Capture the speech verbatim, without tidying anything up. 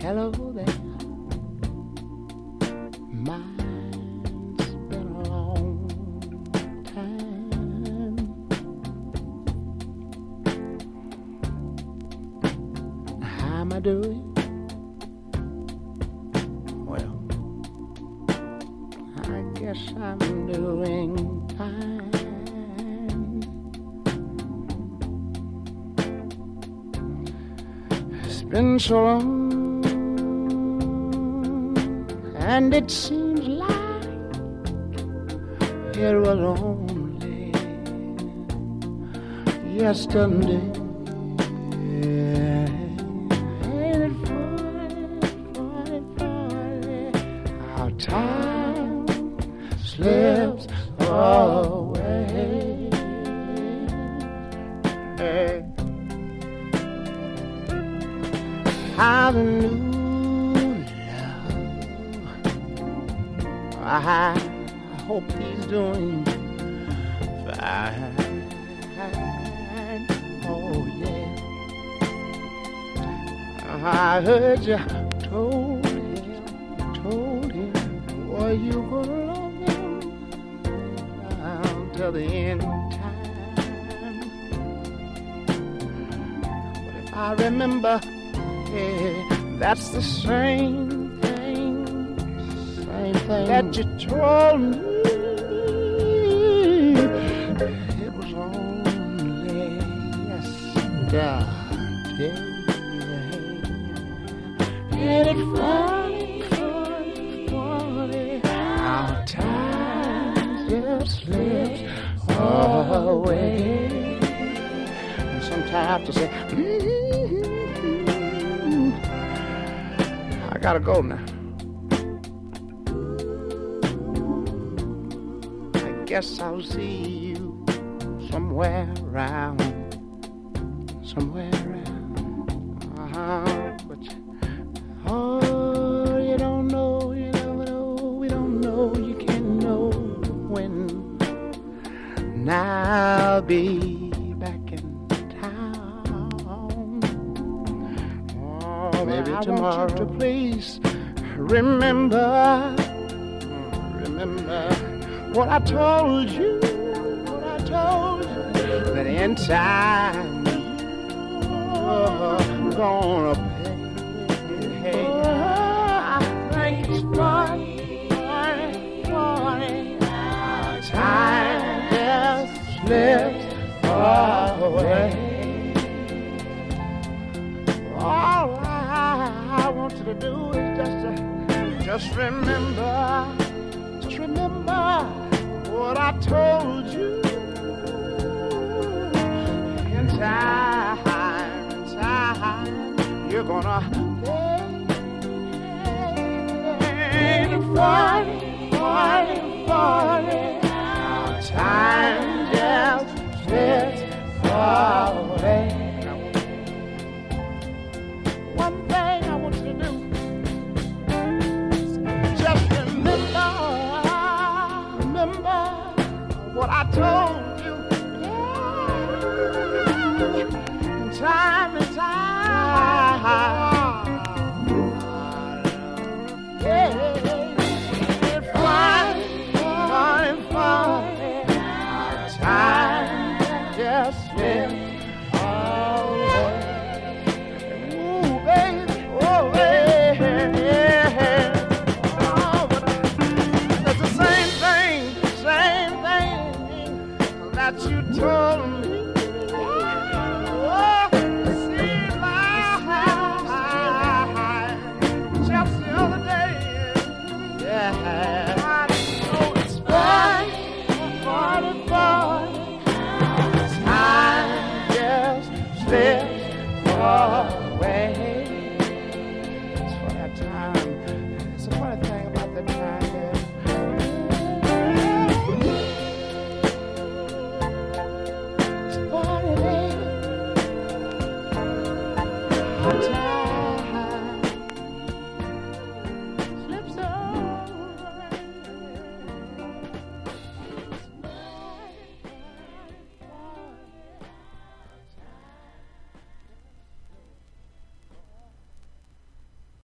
Hello there. Mine's been a long time. How am I doing? Well, I guess I'm doing fine. It's been so long, and it seems like it was only yesterday. Ain't it funny, funny, funny how time slips away? How the new I hope he's doing fine. Oh yeah, I heard you told him, told him, boy, you gonna love him until the end time. But if I remember, yeah, that's the same that you told me. It was only yesterday. Ain't it funny, funny, funny how time just slips away? And sometimes I have to say, mm-hmm. I gotta go now. Guess I'll see you somewhere around, somewhere around. Uh-huh. But you, oh, you don't know, you never know, we don't know, you can't know when. And I'll be back in town. Oh, maybe I tomorrow. Want you to please remember, remember. What I told you, what I told you, that in time you're gonna pay. Hey, I think it's funny, funny, funny. Time just slips away. All I, I want you to do is just, to, just remember, just remember what I told you. In time, in time, you're gonna pay. Ain't it funny, funny, funny how time just slips away. One thing I want you to do, just remember, remember what I told you. Yeah. Time and time. Yeah. It's funny, funny, funny. Time just slips away. Ooh, baby, oh, baby. Oh, but that's the same thing, same thing that you told me. Oh, see my just the other day. Yeah, I know it's funny, funny, funny. Time just slips away. It's for that time. It's a funny thing about that time. It's funny, baby.